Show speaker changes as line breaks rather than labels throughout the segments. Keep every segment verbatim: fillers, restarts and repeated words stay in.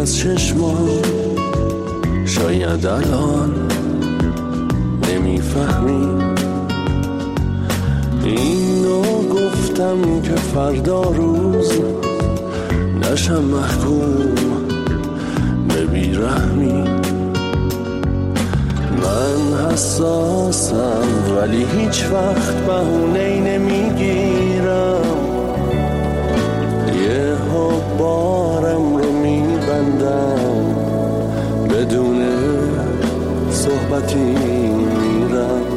از چشمان، شاید الان نمیفهمی. اینو گفتم که فردا روز نشم محکوم به بیرحمی. من حساسم ولی هیچ وقت بهونه‌ای نمیگیرم. یه بارم رو میبندم، بدون صحبتی میرم.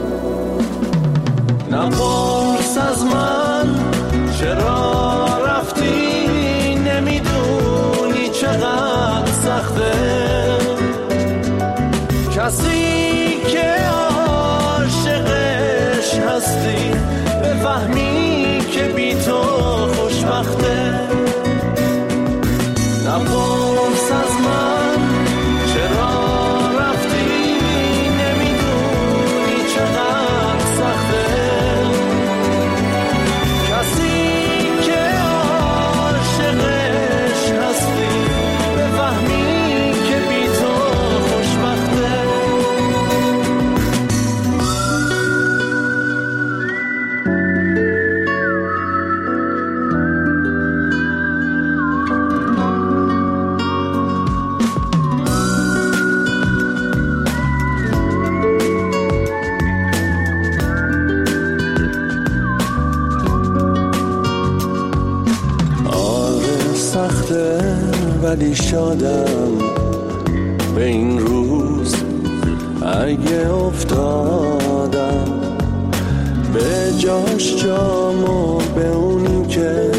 نپرس از من چرا رفتی، نمیدونی چقدر سخته. کسی که عاشقش هستی بفهمی که بی تو خوشبخته. نپرس از من چرا رفتی، نمیدونی چقدر سخته. کسی که عاشقش هستی بفهمی که بی تو خوشبخته. ولی شادم به این روز اگه افتادم، به جاش جامو به اونی که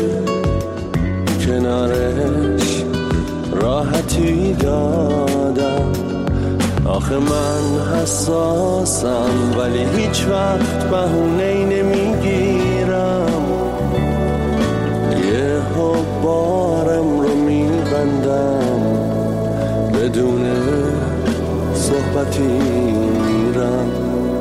کنارش راحتی دادم. آخه من حساسم ولی هیچ وقت بهونه‌ای نمیگیرم. یه بارم رو میبندم، بدون صحبتی میرم.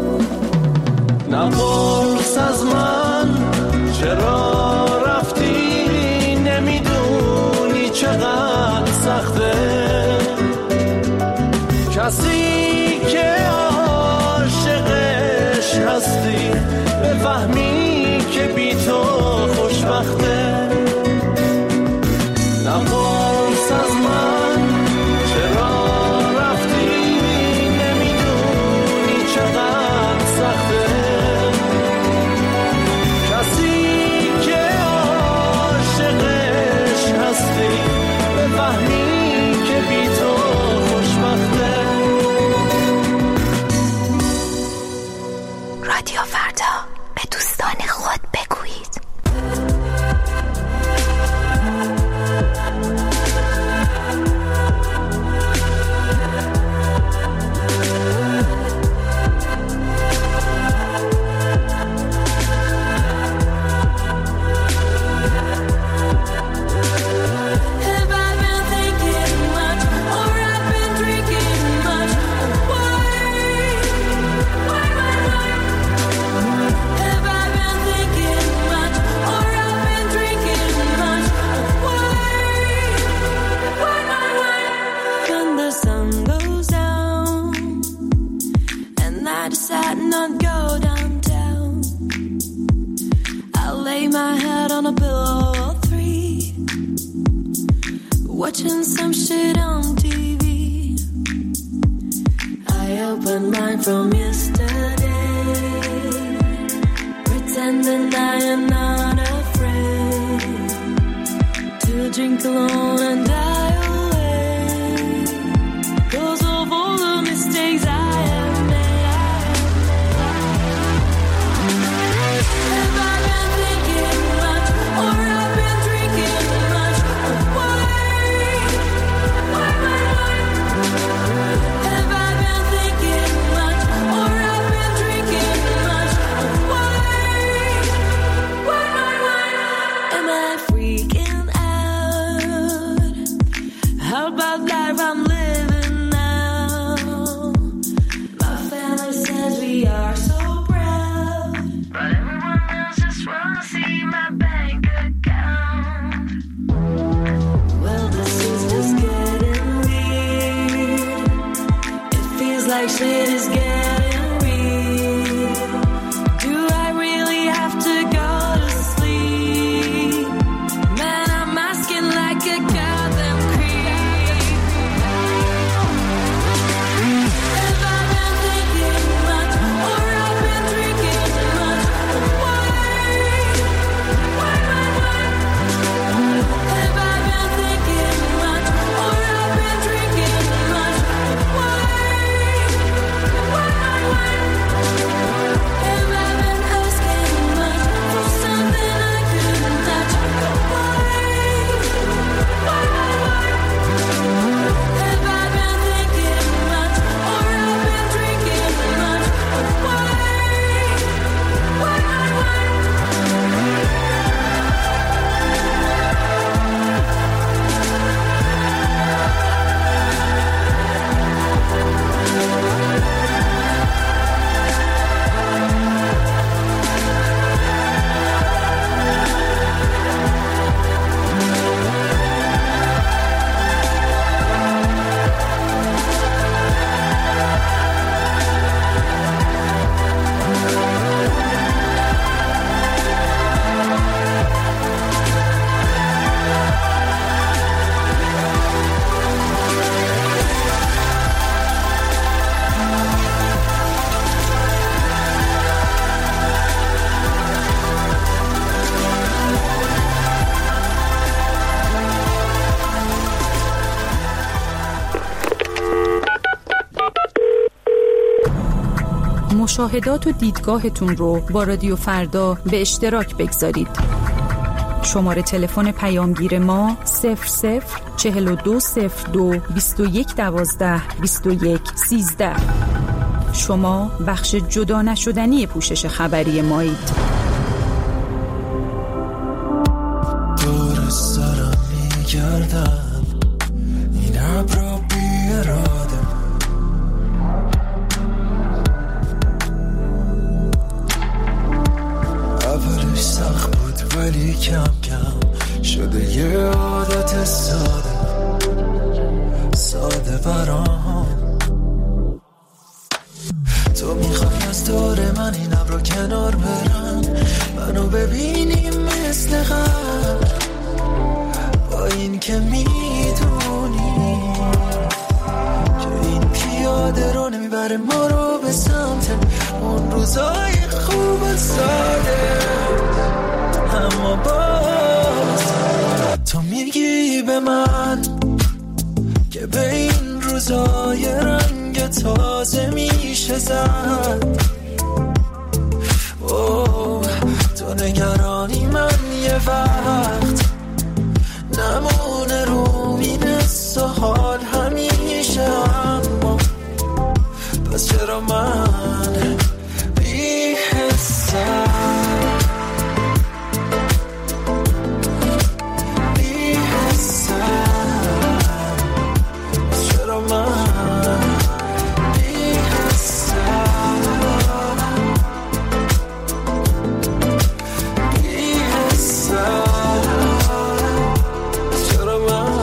نپرس از من چرا رفتی، نمیدونی چقدر سخته. کسی که عاشقش هستی بفهمی که بی تو خوشبخته. نپرس از من چرا رفتی، نمیدونی چقدر سخته. کسی که عاشقش هستی بفهمی که بی تو خوشبخته.
رادیو فردا، به دوستان خود بگویید.
Watching some shit on T V. I opened mine from yesterday, pretending I am not afraid to drink alone and die away, 'cause of all the mistakes I have made. Have I been thinking much, or I've been drinking much? Why? Have I been thinking much, or I've been drinking much? Why? Why, why, why? Am I freaking out? How about life I'm living now? My family says we are so proud, but everyone else just wanna see my bank account. Well, this is just getting shit is getting real. Do I really have to go to sleep? Man, I'm asking like a goddamn creep. Have I been thinking much, or I've been drinking much? Why? Why, why, why? Have I been thinking much, or I've been drinking much? Why? Why, why, why? Have I been asking much for something I couldn't touch? Why? Why, why, why? Have I been thinking much, or I've been drinking much? Why? Why, why, why?
مشاهدات و دیدگاهتون رو با رادیو فردا به اشتراک بگذارید. شماره تلفن پیامگیر ما صفر صفر چهل و دو صفر دو بیست و یک دوازده بیست و یک سیزده. شما بخش جدا نشدنی پوشش خبری مایید.
دور سرم میگردم این ابرا بی اراده، اولش سخت بود ولی کم کم شده یه عادت ساده ساده برام. تو میخوای از دور من این ابرا کنار برم، منو ببینیم مثل قبل، با این که میدونی که این پیاده رو نمیبره ما رو به سمت اون روزای خوب و ساده. اما باز تو میگی به من که به این روزای رنگ تازه میشه زد. اوه تو نگرانی من یه وقت نمونه رو این حال همیشه، اما پس چرا من بی حسم بی حسم چرا من بی حسم بی حسم چرا من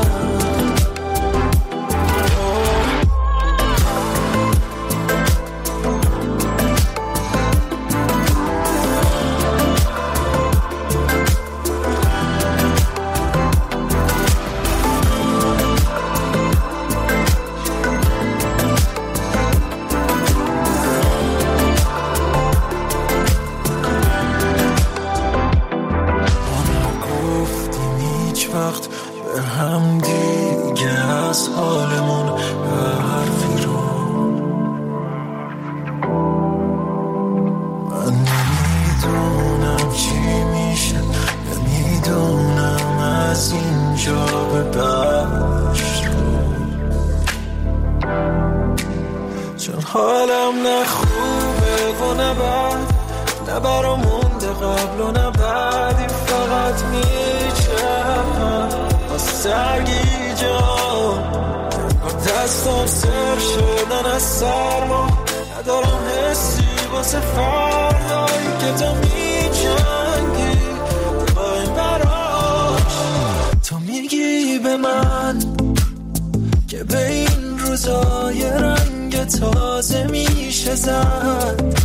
حالم نه خوبه و نه بد، نه برا مونده قبل و نه بعدی، فقط میچرم با سرگیجم با دستم سر شدن از سرما، ندارم حسی واسه فردایی که تو میجنگی با این براش. تو میگی به من که به این روزای رنگ رنگ تازه میشه زد.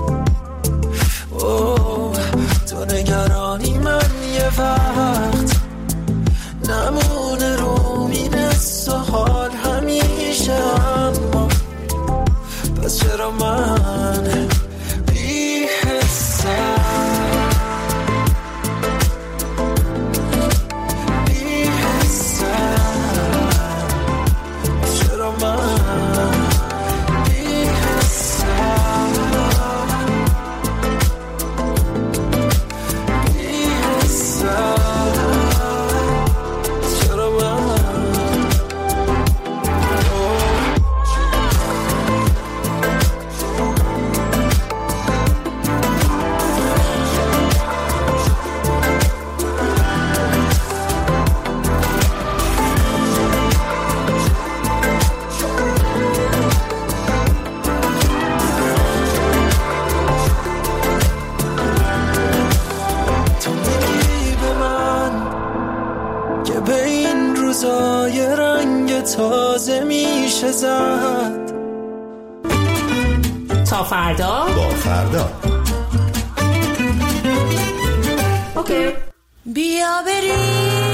اوه تو نگرانی من یه وقت نمونه رو میرس و حال همیشه، اما پس چرا من بی حسم بی حسم چرا من بی حسم بی حسم چرا من روزای رنگ تازه میشه زد.
تا فردا
با فردا
اوکی
بیا بریم